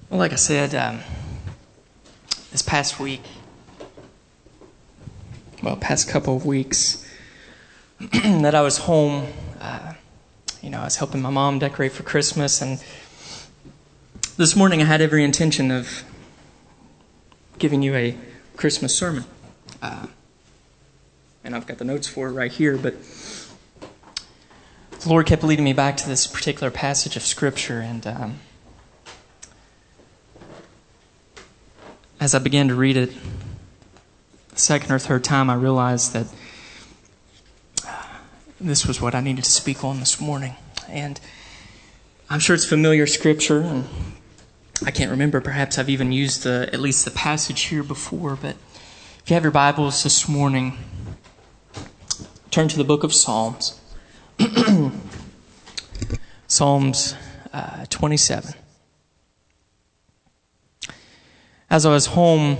Well, like I said, this past couple of weeks that I was home, I was helping my mom decorate for Christmas, and this morning I had every intention of giving you a Christmas sermon. And I've got the notes for it right here, but the Lord kept leading me back to this particular passage of Scripture, and as I began to read it the second or third time, I realized that this was what I needed to speak on this morning. And I'm sure it's familiar Scripture, and I can't remember, perhaps I've even used at least the passage here before, but if you have your Bibles this morning, turn to the book of Psalms. Psalms 27. As I was home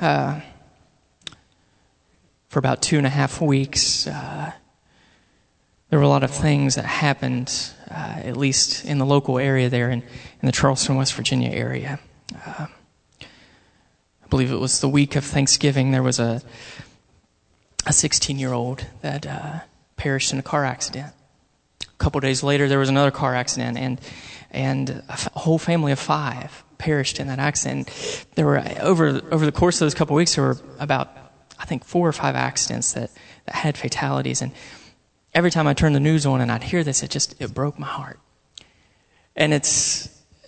for about 2.5 weeks, there were a lot of things that happened, at least in the local area there in the Charleston, West Virginia area. I believe it was the week of Thanksgiving. There was a 16-year-old that perished in a car accident. A couple days later, there was another car accident, and a whole family of 5 perished in that accident. There were over the course of those couple of weeks, there were about, I think, 4 or 5 accidents that had fatalities. And every time I turned the news on and I'd hear this, it broke my heart. And that's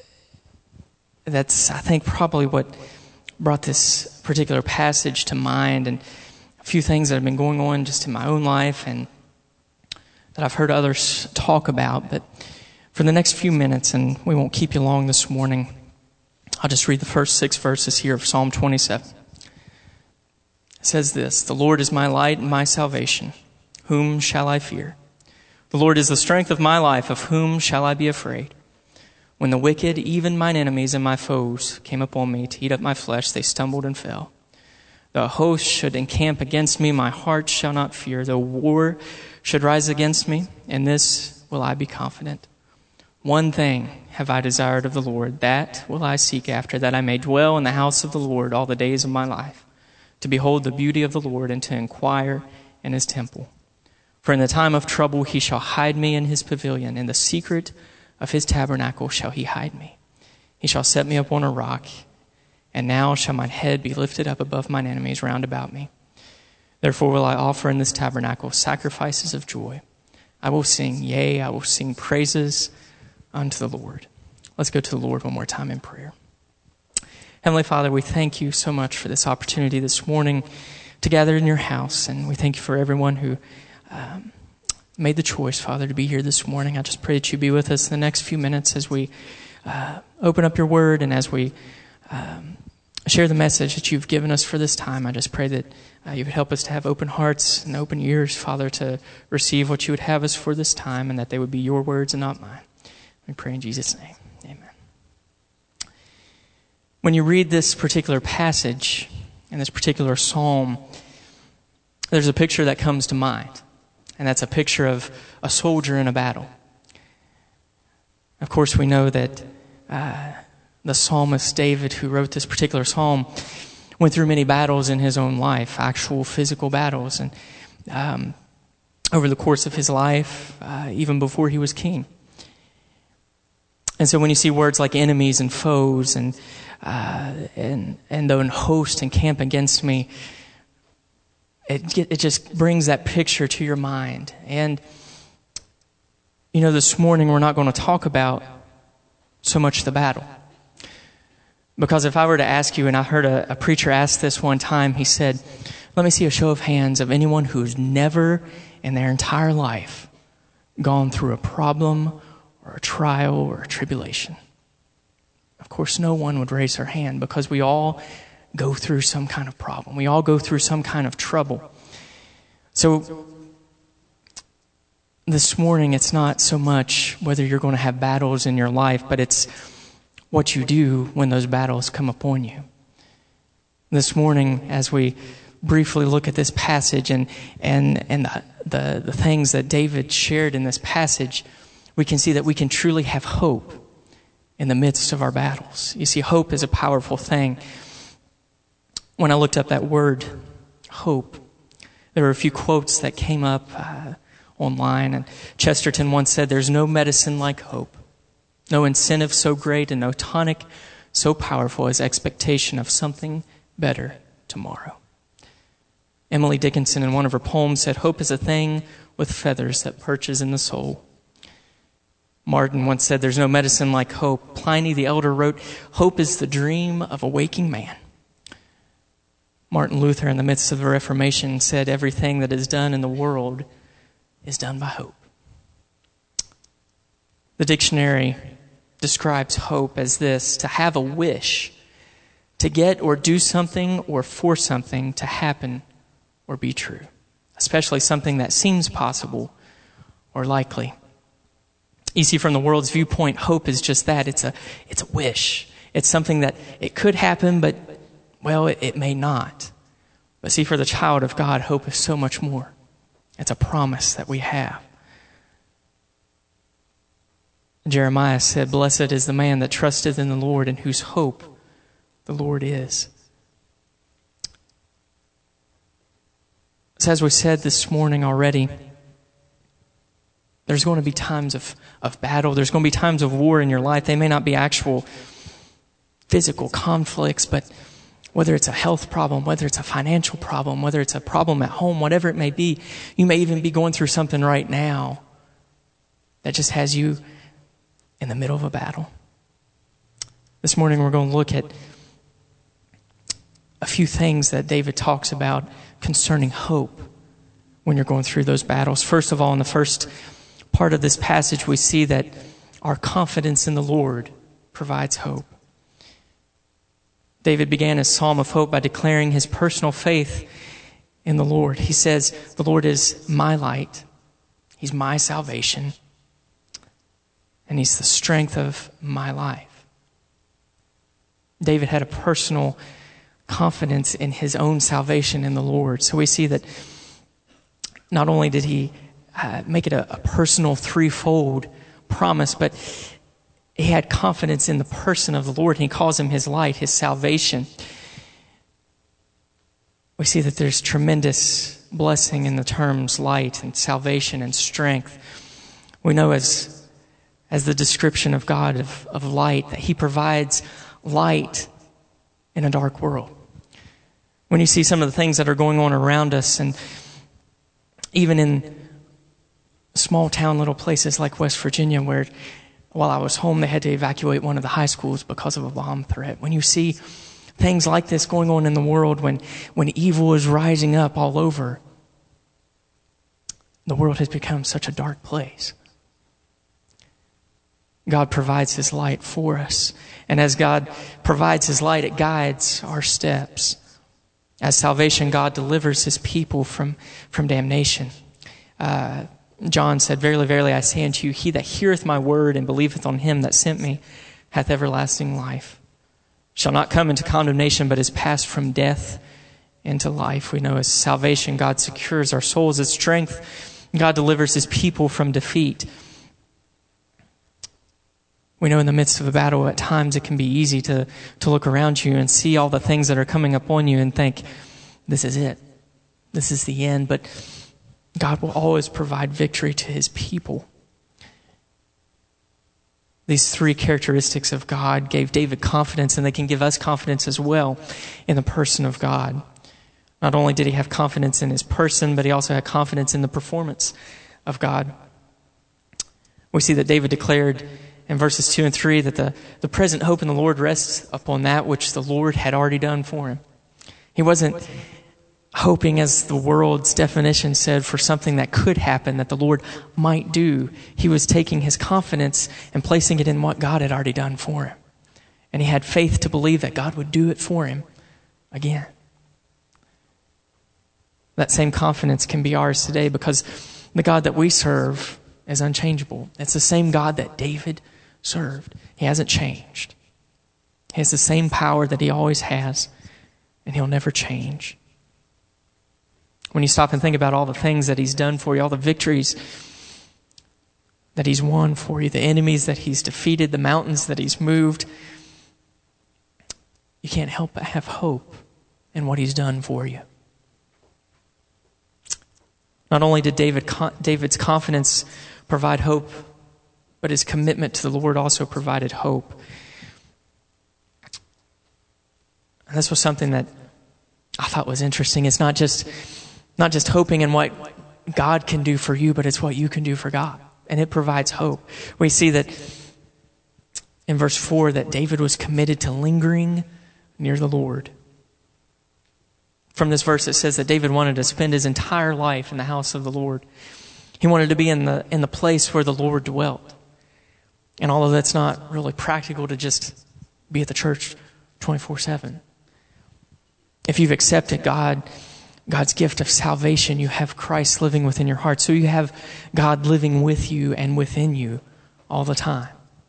I think probably what brought this particular passage to mind, and a few things that have been going on just in my own life and that I've heard others talk about. But for the next few minutes, and we won't keep you long this morning, I'll just read the first 6 verses here of Psalm 27. It says this: "The Lord is my light and my salvation. Whom shall I fear? The Lord is the strength of my life. Of whom shall I be afraid? When the wicked, even mine enemies and my foes, came upon me to eat up my flesh, they stumbled and fell. Though a host should encamp against me, my heart shall not fear. Though war should rise against me, in this will I be confident. One thing have I desired of the Lord, that will I seek after, that I may dwell in the house of the Lord all the days of my life, to behold the beauty of the Lord and to inquire in his temple. For in the time of trouble he shall hide me in his pavilion. In the secret of his tabernacle shall he hide me. He shall set me up on a rock, and now shall mine head be lifted up above mine enemies round about me. Therefore will I offer in this tabernacle sacrifices of joy. I will sing, yea, I will sing praises unto the Lord." Let's go to the Lord one more time in prayer. Heavenly Father, we thank you so much for this opportunity this morning to gather in your house, and we thank you for everyone who made the choice, Father, to be here this morning. I just pray that you be with us in the next few minutes as we open up your word and as we share the message that you've given us for this time. I just pray that you would help us to have open hearts and open ears, Father, to receive what you would have us for this time, and that they would be your words and not mine. We pray in Jesus' name. Amen. When you read this particular passage and this particular psalm, there's a picture that comes to mind, and that's a picture of a soldier in a battle. Of course, we know that the psalmist David, who wrote this particular psalm, went through many battles in his own life, actual physical battles, and over the course of his life, even before he was king. And so when you see words like enemies and foes and though an host encamp against me, it just brings that picture to your mind. And this morning we're not going to talk about so much the battle. Because if I were to ask you, and I heard a preacher ask this one time, he said, "Let me see a show of hands of anyone who's never in their entire life gone through a problem or a trial or a tribulation." Of course, no one would raise their hand, because we all go through some kind of problem. We all go through some kind of trouble. So this morning, it's not so much whether you're going to have battles in your life, but it's what you do when those battles come upon you. This morning, as we briefly look at this passage and the things that David shared in this passage, we can see that we can truly have hope in the midst of our battles. You see, hope is a powerful thing. When I looked up that word, hope, there were a few quotes that came up online. And Chesterton once said, "There's no medicine like hope, no incentive so great, and no tonic so powerful as expectation of something better tomorrow." Emily Dickinson, in one of her poems, said, "Hope is a thing with feathers that perches in the soul." Martin once said, "There's no medicine like hope." Pliny the Elder wrote, "Hope is the dream of a waking man." Martin Luther, in the midst of the Reformation, said, "Everything that is done in the world is done by hope." The dictionary describes hope as this: to have a wish, to get or do something or for something to happen or be true, especially something that seems possible or likely. You see, from the world's viewpoint, hope is just that. It's a wish. It's something that it could happen, but, well, it may not. But see, for the child of God, hope is so much more. It's a promise that we have. Jeremiah said, "Blessed is the man that trusteth in the Lord, and whose hope the Lord is." So as we said this morning already, there's going to be times of battle. There's going to be times of war in your life. They may not be actual physical conflicts, but whether it's a health problem, whether it's a financial problem, whether it's a problem at home, whatever it may be, you may even be going through something right now that just has you in the middle of a battle. This morning we're going to look at a few things that David talks about concerning hope when you're going through those battles. First of all, in the first part of this passage, we see that our confidence in the Lord provides hope. David began his psalm of hope by declaring his personal faith in the Lord. He says, "The Lord is my light. He's my salvation. And He's the strength of my life." David had a personal confidence in his own salvation in the Lord. So we see that not only did he make it a personal threefold promise, but he had confidence in the person of the Lord. He calls Him His light, His salvation. We see that there's tremendous blessing in the terms light and salvation and strength. We know as the description of God of light, that He provides light in a dark world. When you see some of the things that are going on around us, and even in small town little places like West Virginia, where while I was home they had to evacuate one of the high schools because of a bomb threat. When you see things like this going on in the world, when evil is rising up all over, the world has become such a dark place. God provides His light for us. And as God provides His light, it guides our steps. As salvation, God delivers His people from damnation. John said, "Verily, verily, I say unto you, he that heareth my word and believeth on Him that sent me hath everlasting life, shall not come into condemnation, but is passed from death into life." We know as salvation, God secures our souls. As strength, God delivers His people from defeat. We know in the midst of a battle, at times it can be easy to look around you and see all the things that are coming upon you and think, this is it. This is the end. But God will always provide victory to His people. These three characteristics of God gave David confidence, and they can give us confidence as well in the person of God. Not only did he have confidence in His person, but he also had confidence in the performance of God. We see that David declared in verses 2 and 3 that the present hope in the Lord rests upon that which the Lord had already done for him. He wasn't hoping, as the world's definition said, for something that could happen, that the Lord might do. He was taking his confidence and placing it in what God had already done for him. And he had faith to believe that God would do it for him again. That same confidence can be ours today, because the God that we serve is unchangeable. It's the same God that David served. He hasn't changed. He has the same power that He always has, and He'll never change. When you stop and think about all the things that He's done for you, all the victories that he's won for you, the enemies that he's defeated, the mountains that he's moved, you can't help but have hope in what he's done for you. Not only did David's confidence provide hope, but his commitment to the Lord also provided hope. And this was something that I thought was interesting. It's not just hoping in what God can do for you, but it's what you can do for God. And it provides hope. We see that in verse 4 that David was committed to lingering near the Lord. From this verse it says that David wanted to spend his entire life in the house of the Lord. He wanted to be in the place where the Lord dwelt. And although that's not really practical to just be at the church 24/7. If you've accepted God's gift of salvation, you have Christ living within your heart. So you have God living with you and within you all the time.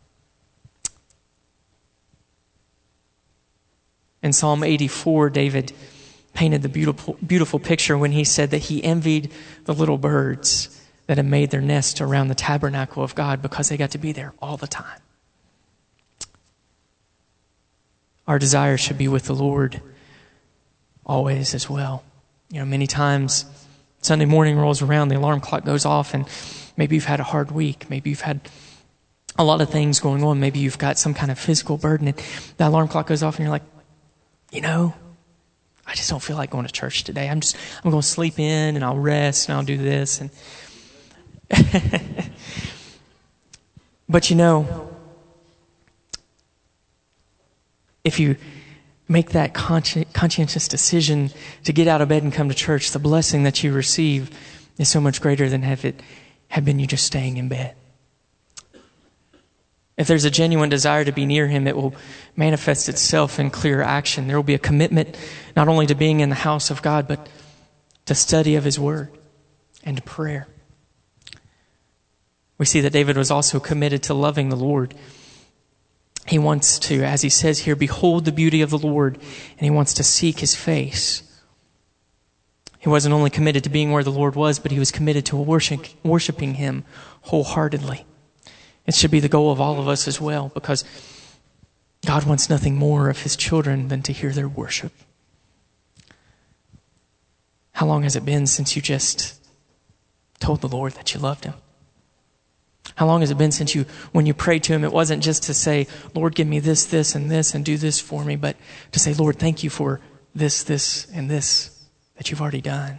In Psalm 84, David painted the beautiful picture when he said that he envied the little birds that had made their nest around the tabernacle of God because they got to be there all the time. Our desire should be with the Lord always as well. Many times Sunday morning rolls around, the alarm clock goes off, and maybe you've had a hard week. Maybe you've had a lot of things going on. Maybe you've got some kind of physical burden, and the alarm clock goes off and you're like, I just don't feel like going to church today. I'm going to sleep in and I'll rest and I'll do this. And but if you make that conscientious decision to get out of bed and come to church, the blessing that you receive is so much greater than if it had been you just staying in bed. If there's a genuine desire to be near Him, it will manifest itself in clear action. There will be a commitment not only to being in the house of God, but to study of His Word and to prayer. We see that David was also committed to loving the Lord. He wants to, as he says here, behold the beauty of the Lord, and he wants to seek His face. He wasn't only committed to being where the Lord was, but he was committed to worshiping Him wholeheartedly. It should be the goal of all of us as well, because God wants nothing more of His children than to hear their worship. How long has it been since you just told the Lord that you loved Him? How long has it been since when you prayed to Him, it wasn't just to say, Lord, give me this, this, and this, and do this for me, but to say, Lord, thank you for this, this, and this that you've already done.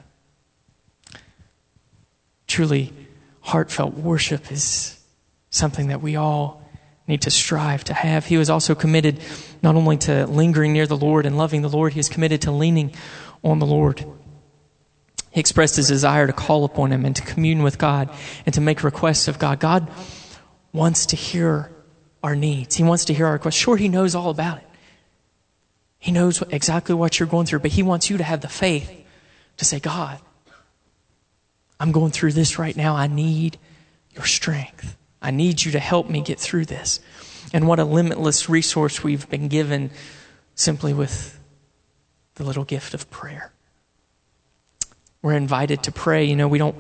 Truly, heartfelt worship is something that we all need to strive to have. He was also committed not only to lingering near the Lord and loving the Lord, he was committed to leaning on the Lord. He expressed his desire to call upon Him and to commune with God and to make requests of God. God wants to hear our needs. He wants to hear our requests. Sure, He knows all about it. He knows exactly what you're going through, but He wants you to have the faith to say, God, I'm going through this right now. I need your strength. I need you to help me get through this. And what a limitless resource we've been given simply with the little gift of prayer. We're invited to pray. We don't,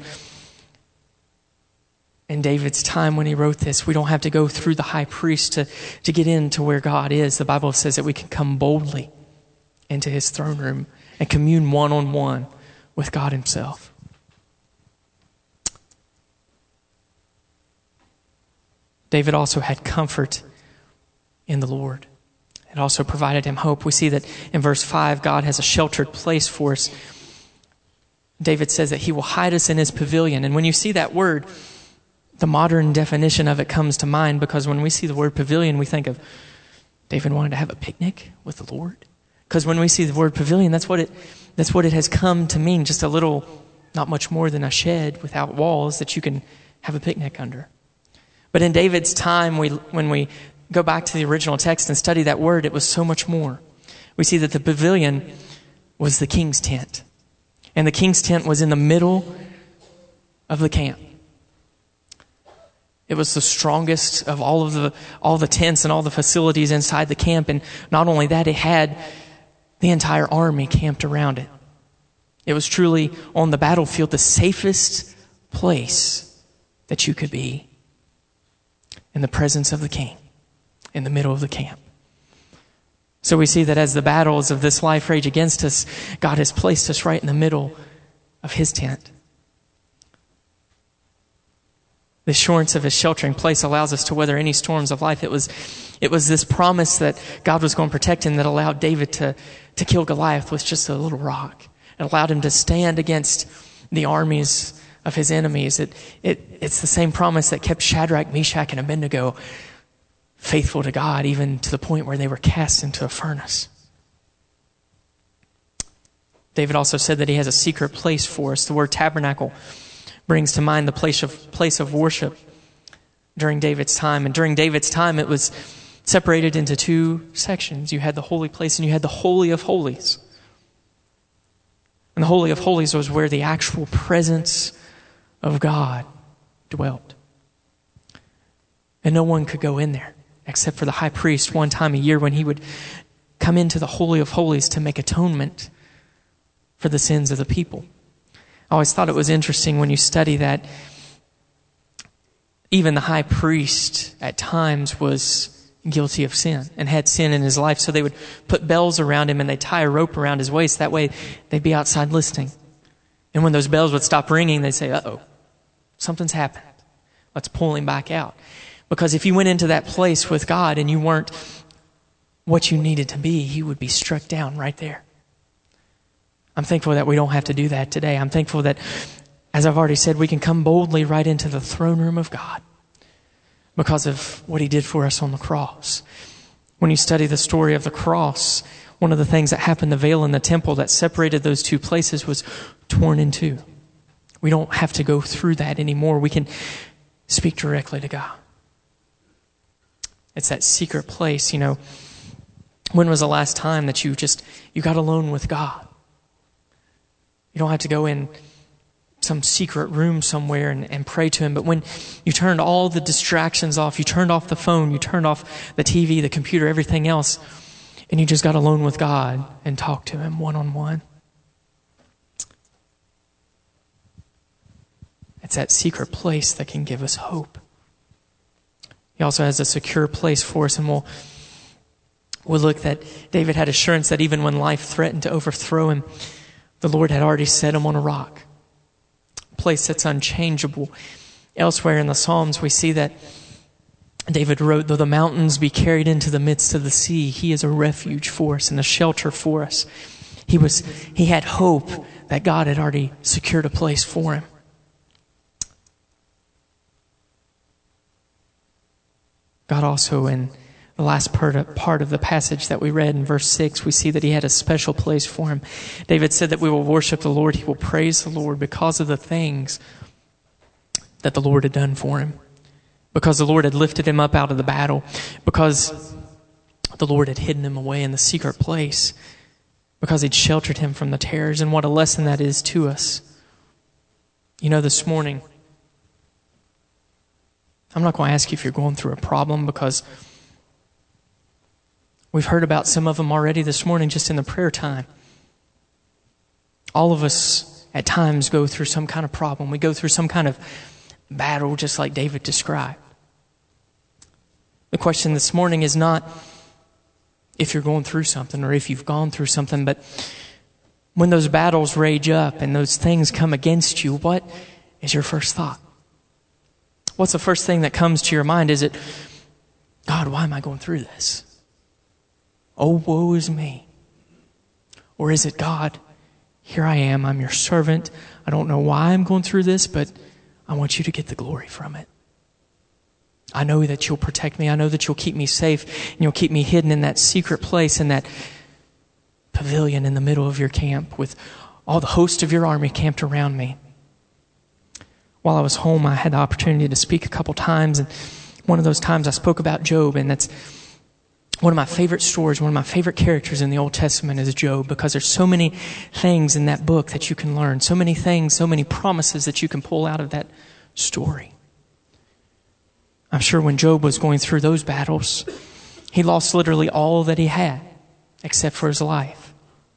in David's time when he wrote this, we don't have to go through the high priest to get into where God is. The Bible says that we can come boldly into His throne room and commune one-on-one with God Himself. David also had comfort in the Lord. It also provided him hope. We see that in verse 5, God has a sheltered place for us. David says that He will hide us in His pavilion. And when you see that word, the modern definition of it comes to mind, because when we see the word pavilion, we think of David wanted to have a picnic with the Lord. Because when we see the word pavilion, that's what it has come to mean. Just a little, not much more than a shed without walls that you can have a picnic under. But in David's time, when we go back to the original text and study that word, it was so much more. We see that the pavilion was the king's tent. And the king's tent was in the middle of the camp. It was the strongest of all the tents and all the facilities inside the camp. And not only that, it had the entire army camped around it. It was truly on the battlefield the safest place that you could be. in the presence of the king, in the middle of the camp. So we see that as the battles of this life rage against us, God has placed us right in the middle of his tent. The assurance of his sheltering place allows us to weather any storms of life. It was this promise that God was going to protect him that allowed David to kill Goliath with just a little rock. It allowed him to stand against the armies of his enemies. It's the same promise that kept Shadrach, Meshach, and Abednego faithful to God, even to the point where they were cast into a furnace. David also said that he has a secret place for us. The word tabernacle brings to mind the place of worship during David's time. And during David's time, it was separated into two sections. You had the holy place and you had the Holy of Holies. And the Holy of Holies was where the actual presence of God dwelt. And no one could go in there except for the high priest one time a year when he would come into the Holy of Holies to make atonement for the sins of the people. I always thought it was interesting when you study that even the high priest at times was guilty of sin and had sin in his life. So they would put bells around him and they'd tie a rope around his waist. That way they'd be outside listening. And when those bells would stop ringing, they'd say, uh-oh, something's happened. Let's pull him back out. Because if you went into that place with God and you weren't what you needed to be, he would be struck down right there. I'm thankful that we don't have to do that today. I'm thankful that, as I've already said, we can come boldly right into the throne room of God because of what he did for us on the cross. When you study the story of the cross, one of the things that happened, the veil in the temple that separated those two places was torn in two. We don't have to go through that anymore. We can speak directly to God. It's that secret place, When was the last time that you got alone with God? You don't have to go in some secret room somewhere and pray to him. But when you turned all the distractions off, you turned off the phone, you turned off the TV, the computer, everything else, and you just got alone with God and talked to him one-on-one. It's that secret place that can give us hope. He also has a secure place for us, and we'll look that David had assurance that even when life threatened to overthrow him, the Lord had already set him on a rock, a place that's unchangeable. Elsewhere in the Psalms, we see that David wrote, though the mountains be carried into the midst of the sea, he is a refuge for us and a shelter for us. He had hope that God had already secured a place for him. God also, in the last part of the passage that we read in verse 6, we see that he had a special place for him. David said that we will worship the Lord. He will praise the Lord because of the things that the Lord had done for him. Because the Lord had lifted him up out of the battle. Because the Lord had hidden him away in the secret place. Because he'd sheltered him from the terrors. And what a lesson that is to us. This morning, I'm not going to ask you if you're going through a problem, because we've heard about some of them already this morning just in the prayer time. All of us at times go through some kind of problem. We go through some kind of battle just like David described. The question this morning is not if you're going through something or if you've gone through something, but when those battles rage up and those things come against you, what is your first thought? What's the first thing that comes to your mind? Is it, God, why am I going through this? Oh, woe is me. Or is it, God, here I am, I'm your servant. I don't know why I'm going through this, but I want you to get the glory from it. I know that you'll protect me. I know that you'll keep me safe and you'll keep me hidden in that secret place, in that pavilion in the middle of your camp with all the host of your army camped around me. While I was home, I had the opportunity to speak a couple times, and one of those times I spoke about Job, and that's one of my favorite stories, one of my favorite characters in the Old Testament is Job, because there's so many things in that book that you can learn, so many things, so many promises that you can pull out of that story. I'm sure when Job was going through those battles, he lost literally all that he had, except for his life.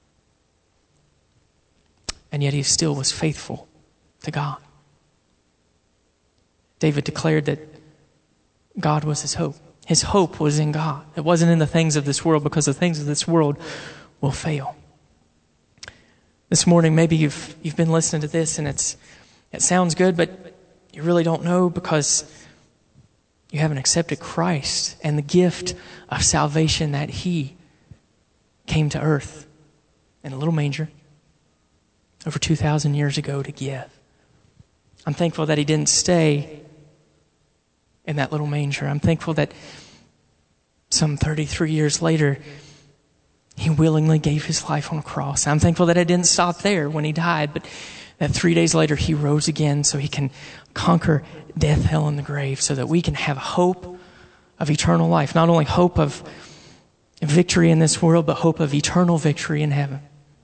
And yet he still was faithful to God. David declared that God was his hope. His hope was in God. It wasn't in the things of this world, because the things of this world will fail. This morning, maybe you've been listening to this and it sounds good, but you really don't know because you haven't accepted Christ and the gift of salvation that he came to earth in a little manger over 2,000 years ago to give. I'm thankful that he didn't stay in that little manger. I'm thankful that some 33 years later, he willingly gave his life on a cross. I'm thankful that it didn't stop there when he died, but that 3 days later he rose again so he can conquer death, hell, and the grave, so that we can have hope of eternal life. Not only hope of victory in this world, but hope of eternal victory in heaven.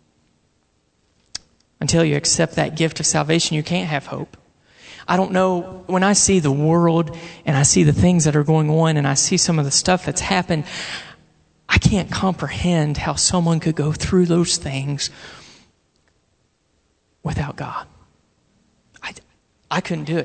Until you accept that gift of salvation, you can't have hope. I don't know, when I see the world and I see the things that are going on and I see some of the stuff that's happened, I can't comprehend how someone could go through those things without God. I couldn't do it.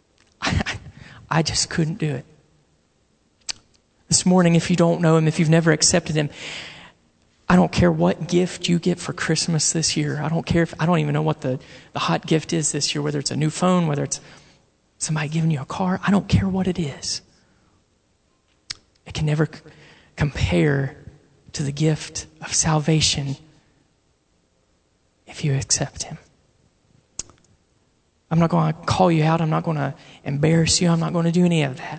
I just couldn't do it. This morning, if you don't know him, if you've never accepted him, I don't care what gift you get for Christmas this year. I don't care I don't even know what the hot gift is this year, whether it's a new phone, whether it's somebody giving you a car. I don't care what it is. It can never compare to the gift of salvation if you accept him. I'm not going to call you out. I'm not going to embarrass you. I'm not going to do any of that.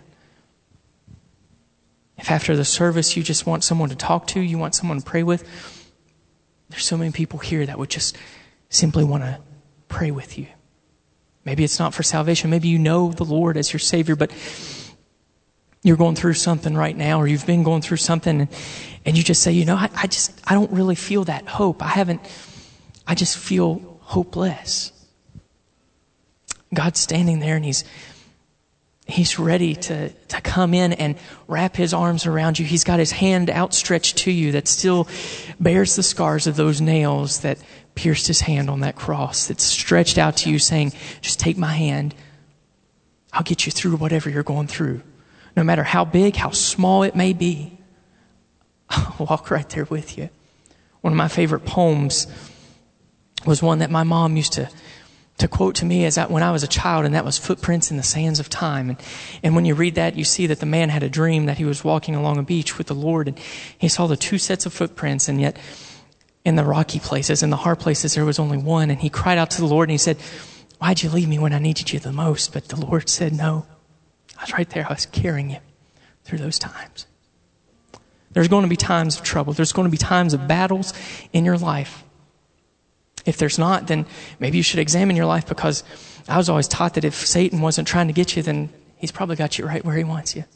If after the service you just want someone to talk to, you want someone to pray with, there's so many people here that would just simply want to pray with you. Maybe it's not for salvation. Maybe you know the Lord as your Savior, but you're going through something right now, or you've been going through something, and you just say, I don't really feel that hope. I just feel hopeless. God's standing there and He's ready to come in and wrap his arms around you. He's got his hand outstretched to you that still bears the scars of those nails that pierced his hand on that cross. It's stretched out to you saying, just take my hand. I'll get you through whatever you're going through. No matter how big, how small it may be, I'll walk right there with you. One of my favorite poems was one that my mom used to quote to me when I was a child, and that was Footprints in the Sands of Time. And when you read that, you see that the man had a dream that he was walking along a beach with the Lord, and he saw the two sets of footprints, and yet in the rocky places, in the hard places, there was only one. And he cried out to the Lord and he said, why'd you leave me when I needed you the most? But the Lord said, no, I was right there. I was carrying you through those times. There's going to be times of trouble. There's going to be times of battles in your life. If there's not, then maybe you should examine your life, because I was always taught that if Satan wasn't trying to get you, then he's probably got you right where he wants you.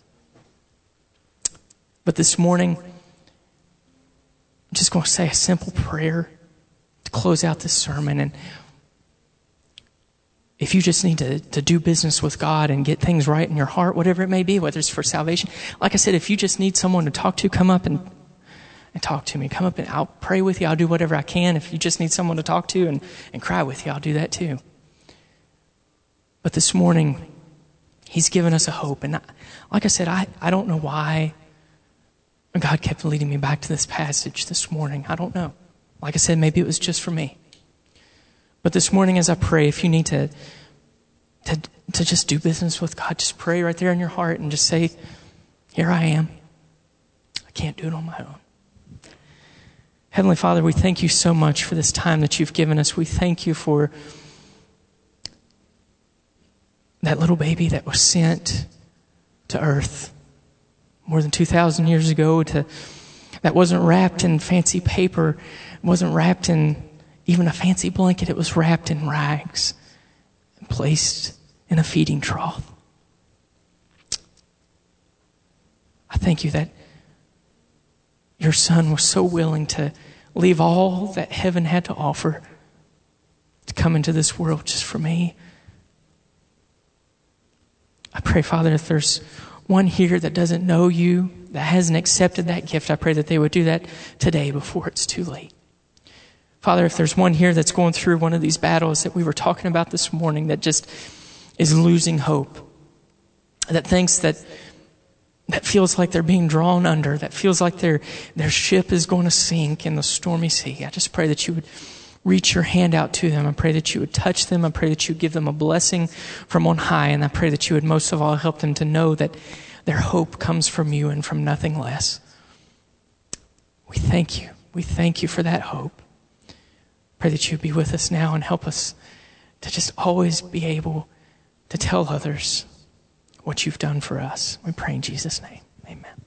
But this morning, I'm just going to say a simple prayer to close out this sermon. And if you just need to do business with God and get things right in your heart, whatever it may be, whether it's for salvation, like I said, if you just need someone to talk to, come up and talk to me. Come up and I'll pray with you. I'll do whatever I can. If you just need someone to talk to and cry with you, I'll do that too. But this morning, he's given us a hope. And like I said, I don't know why God kept leading me back to this passage this morning. I don't know. Like I said, maybe it was just for me. But this morning as I pray, if you need to just do business with God, just pray right there in your heart and just say, here I am. I can't do it on my own. Heavenly Father, we thank you so much for this time that you've given us. We thank you for that little baby that was sent to earth more than 2,000 years ago, that wasn't wrapped in fancy paper, wasn't wrapped in even a fancy blanket. It was wrapped in rags and placed in a feeding trough. I thank you that your son was so willing to leave all that heaven had to offer to come into this world just for me. I pray, Father, if there's one here that doesn't know you, that hasn't accepted that gift, I pray that they would do that today before it's too late. Father, if there's one here that's going through one of these battles that we were talking about this morning, that just is losing hope, that thinks that that feels like they're being drawn under, that feels like their ship is going to sink in the stormy sea. I just pray that you would reach your hand out to them. I pray that you would touch them. I pray that you would give them a blessing from on high. And I pray that you would most of all help them to know that their hope comes from you and from nothing less. We thank you. We thank you for that hope. Pray that you would be with us now and help us to just always be able to tell others what you've done for us. We pray in Jesus' name. Amen.